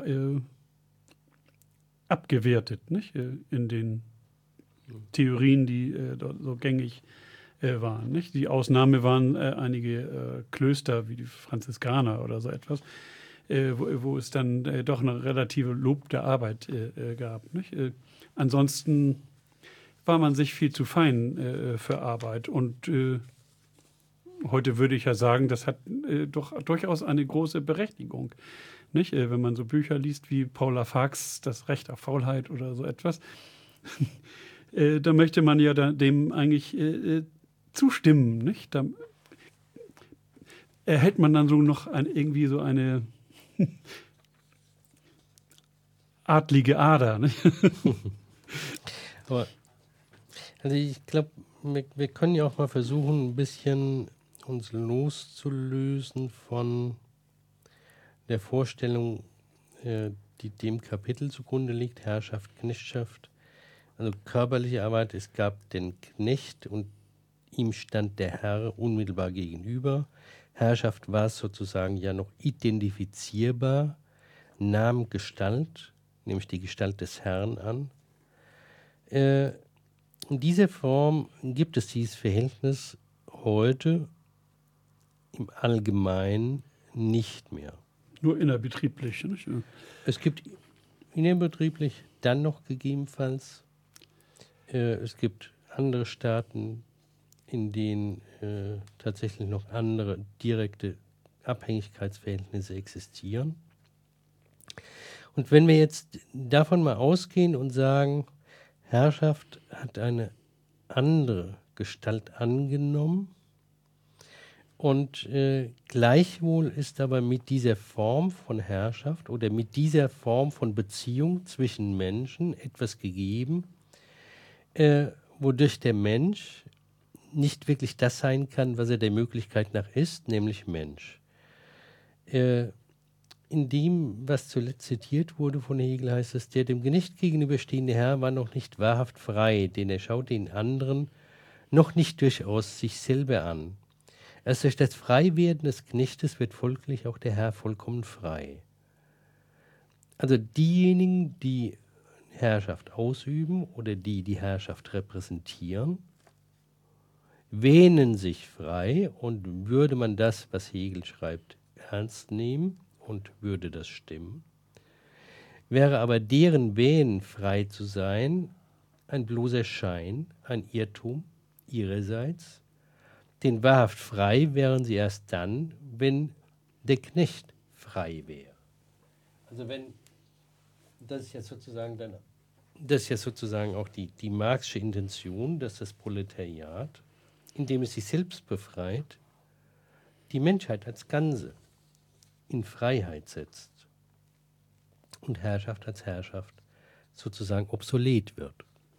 abgewertet, nicht? In den Theorien, die dort so gängig waren. Nicht? Die Ausnahme waren einige Klöster wie die Franziskaner oder so etwas, wo es dann doch eine relative Lob der Arbeit gab. Nicht? Ansonsten war man sich viel zu fein für Arbeit. Und heute würde ich ja sagen, das hat doch durchaus eine große Berechtigung. Nicht? Wenn man so Bücher liest wie Paula Fax, Das Recht auf Faulheit oder so etwas, da möchte man ja dem eigentlich zustimmen. Nicht? Da erhält man dann so noch irgendwie so eine adlige Ader. Nicht? Aber also ich glaube, wir können ja auch mal versuchen, ein bisschen uns loszulösen von der Vorstellung, die dem Kapitel zugrunde liegt, Herrschaft, Knechtschaft. Also körperliche Arbeit, es gab den Knecht und ihm stand der Herr unmittelbar gegenüber. Herrschaft war sozusagen ja noch identifizierbar, nahm Gestalt, nämlich die Gestalt des Herrn an. In dieser Form gibt es dieses Verhältnis heute im Allgemeinen nicht mehr. Nur innerbetrieblich. Nicht? Ja. Es gibt innerbetrieblich dann noch gegebenenfalls, es gibt andere Staaten, in denen tatsächlich noch andere direkte Abhängigkeitsverhältnisse existieren. Und wenn wir jetzt davon mal ausgehen und sagen, Herrschaft hat eine andere Gestalt angenommen und gleichwohl ist aber mit dieser Form von Herrschaft oder mit dieser Form von Beziehung zwischen Menschen etwas gegeben, wodurch der Mensch nicht wirklich das sein kann, was er der Möglichkeit nach ist, nämlich Mensch. In dem, was zuletzt zitiert wurde von Hegel, heißt es, der dem Knecht gegenüberstehende Herr war noch nicht wahrhaft frei, denn er schaut den anderen noch nicht durchaus sich selber an. Erst durch das Freiwerden des Knechtes wird folglich auch der Herr vollkommen frei. Also diejenigen, die Herrschaft ausüben oder die Herrschaft repräsentieren, wähnen sich frei, und würde man das, was Hegel schreibt, ernst nehmen und würde das stimmen, wäre aber deren Wähnen frei zu sein ein bloßer Schein, ein Irrtum, ihrerseits, denn wahrhaft frei wären sie erst dann, wenn der Knecht frei wäre. Also das ist ja sozusagen auch die Marxische Intention, dass das Proletariat, indem es sich selbst befreit, die Menschheit als Ganze in Freiheit setzt und Herrschaft als Herrschaft sozusagen obsolet wird.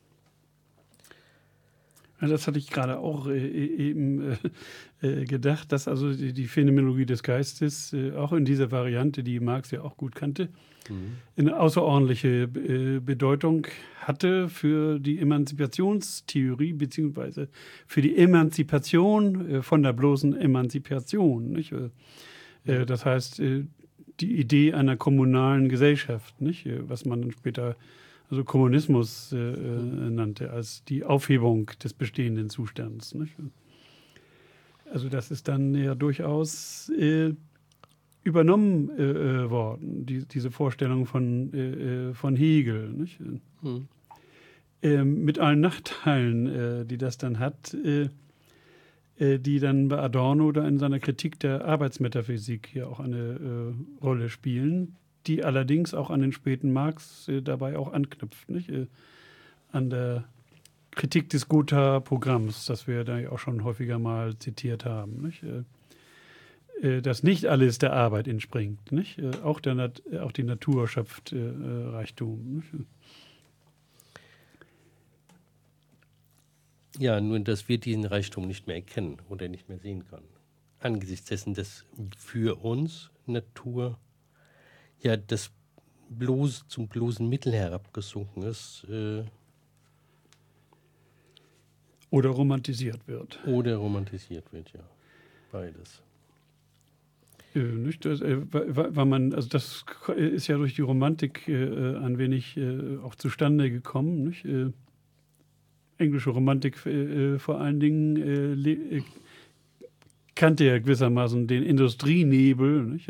Ja, das hatte ich gerade auch eben gedacht, dass also die Phänomenologie des Geistes auch in dieser Variante, die Marx ja auch gut kannte, eine außerordentliche Bedeutung hatte für die Emanzipationstheorie beziehungsweise für die Emanzipation von der bloßen Emanzipation. Nicht? Das heißt, die Idee einer kommunalen Gesellschaft, nicht? Was man dann später also Kommunismus nannte, als die Aufhebung des bestehenden Zustands. Nicht? Also das ist dann ja durchaus übernommen worden, diese Vorstellung von Hegel. Nicht? Mit allen Nachteilen, die das dann hat, die dann bei Adorno oder in seiner Kritik der Arbeitsmetaphysik hier auch eine Rolle spielen, die allerdings auch an den späten Marx dabei auch anknüpft, nicht? An der Kritik des Gotha-Programms, das wir da ja auch schon häufiger mal zitiert haben, nicht? Dass nicht alles der Arbeit entspringt, nicht? Auch die Natur schöpft Reichtum. Nicht? Ja, nur dass wir diesen Reichtum nicht mehr erkennen oder nicht mehr sehen können. Angesichts dessen, dass für uns Natur ja das zum bloßen Mittel herabgesunken ist. Oder romantisiert wird. Oder romantisiert wird, ja. Beides. Nicht? Weil man, also das ist ja durch die Romantik ein wenig auch zustande gekommen. Nicht? Englische Romantik vor allen Dingen kannte ja gewissermaßen den Industrienebel, nicht?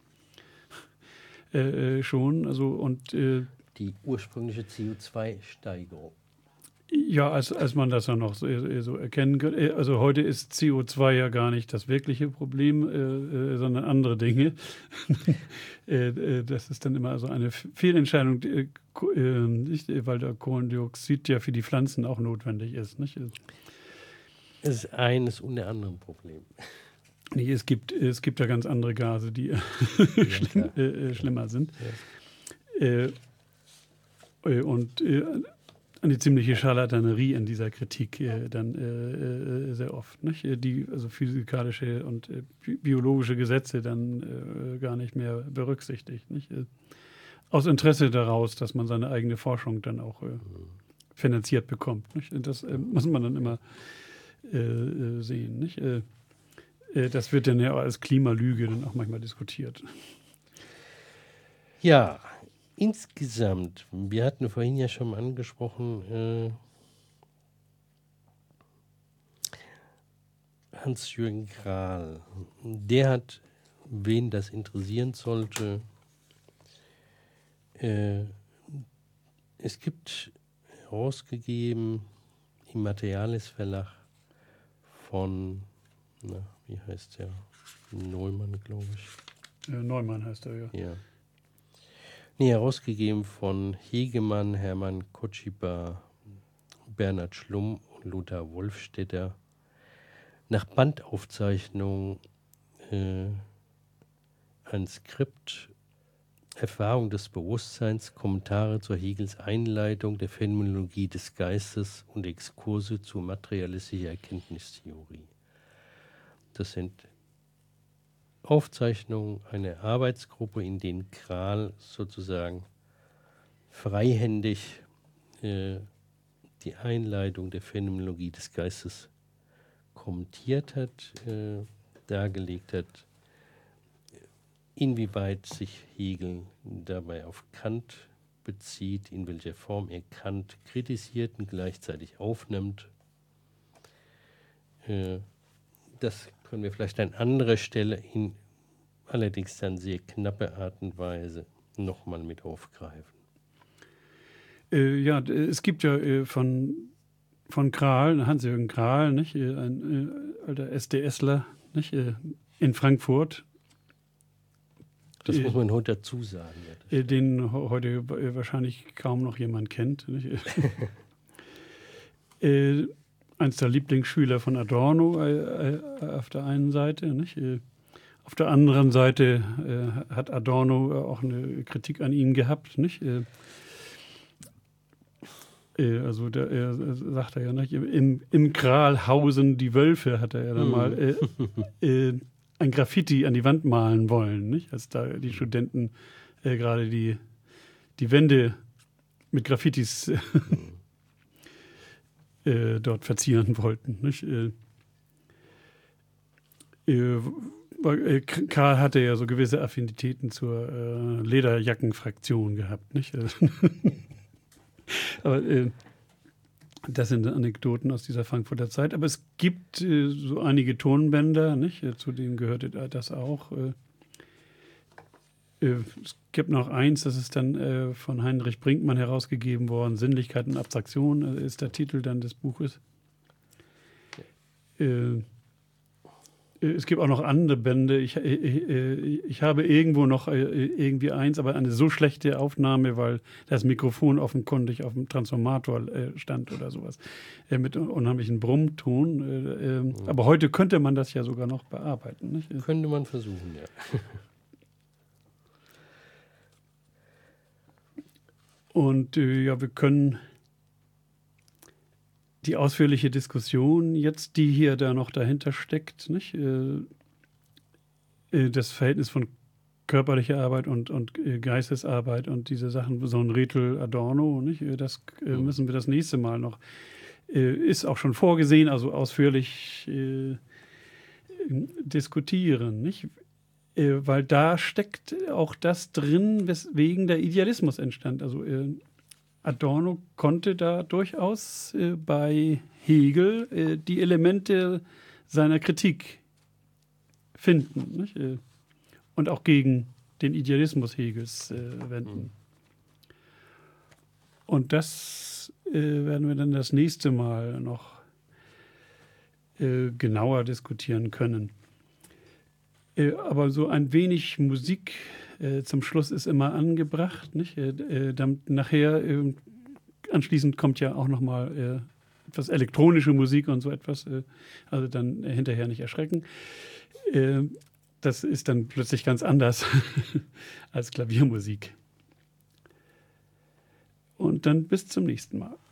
Schon. Also, und die ursprüngliche CO2-Steigerung. Ja, als man das ja noch so erkennen könnte. Also heute ist CO2 ja gar nicht das wirkliche Problem, sondern andere Dinge. Das ist dann immer also eine Fehlentscheidung, weil der Kohlendioxid ja für die Pflanzen auch notwendig ist. Nicht? Es ist eines unter anderem Problem. Nee, es gibt ja ganz andere Gase, die schlimmer sind. Ja. Und eine ziemliche Scharlatanerie in dieser Kritik dann sehr oft. Nicht? Die also physikalische und biologische Gesetze dann gar nicht mehr berücksichtigt. Nicht? Aus Interesse daraus, dass man seine eigene Forschung dann auch finanziert bekommt. Nicht? Das muss man dann immer sehen. Nicht? Das wird dann ja als Klimalüge dann auch manchmal diskutiert. Ja, insgesamt, wir hatten vorhin ja schon mal angesprochen, Hans-Jürgen Krahl, der hat, wen das interessieren sollte, es gibt herausgegeben im Materialis Verlag von, wie heißt der? Neumann, glaube ich. Neumann heißt er, ja. Ja. Nee, herausgegeben von Hegemann, Hermann Kotschiba, Bernhard Schlumm und Lothar Wolfstetter. Nach Bandaufzeichnung ein Skript, Erfahrung des Bewusstseins, Kommentare zur Hegels Einleitung der Phänomenologie des Geistes und Exkurse zur materialistischen Erkenntnistheorie. Das sind Aufzeichnungen einer Arbeitsgruppe, in denen Krahl sozusagen freihändig die Einleitung der Phänomenologie des Geistes kommentiert hat, dargelegt hat, inwieweit sich Hegel dabei auf Kant bezieht, in welcher Form er Kant kritisiert und gleichzeitig aufnimmt. Das können wir vielleicht an anderer Stelle in allerdings dann sehr knappe Art und Weise nochmal mit aufgreifen. Ja, es gibt ja von von Krahl, Hans-Jürgen Krahl, nicht? Ein alter SDSler, nicht? In Frankfurt. Das muss man heute dazu sagen. Ja, den heute wahrscheinlich kaum noch jemand kennt. Nicht? Eins der Lieblingsschüler von Adorno auf der einen Seite. Nicht? Auf der anderen Seite hat Adorno auch eine Kritik an ihm gehabt. Nicht? Also er sagt ja nicht, im Kral hausen die Wölfe, hat er ja dann mal ein Graffiti an die Wand malen wollen, nicht? Als da die Studenten gerade die Wände mit Graffitis dort verzieren wollten. Nicht? Karl hatte ja so gewisse Affinitäten zur Lederjackenfraktion gehabt. Nicht? Aber das sind Anekdoten aus dieser Frankfurter Zeit. Aber es gibt so einige Tonbänder, nicht? Zu denen gehörte das auch. Es gibt noch eins, das ist dann von Heinrich Brinkmann herausgegeben worden. Sinnlichkeit und Abstraktion ist der Titel dann des Buches. Es gibt auch noch andere Bände. Ich habe irgendwo noch irgendwie eins, aber eine so schlechte Aufnahme, weil das Mikrofon offenkundig auf dem Transformator stand oder sowas. Mit unheimlichen Brummton. Aber heute könnte man das ja sogar noch bearbeiten. Nicht? könnte man versuchen, ja. Und ja, wir können die ausführliche Diskussion jetzt, die hier da noch dahinter steckt, nicht? Das Verhältnis von körperlicher Arbeit und Geistesarbeit und diese Sachen, so ein Rethel Adorno, nicht? Das müssen wir das nächste Mal noch, ist auch schon vorgesehen, also ausführlich diskutieren, nicht? Weil da steckt auch das drin, weswegen der Idealismus entstand. Also Adorno konnte da durchaus bei Hegel die Elemente seiner Kritik finden, nicht? Und auch gegen den Idealismus Hegels wenden. Und das werden wir dann das nächste Mal noch genauer diskutieren können. Aber so ein wenig Musik zum Schluss ist immer angebracht. Nicht? Nachher, anschließend kommt ja auch noch mal etwas elektronische Musik und so etwas. Also dann hinterher nicht erschrecken. Das ist dann plötzlich ganz anders als Klaviermusik. Und dann bis zum nächsten Mal.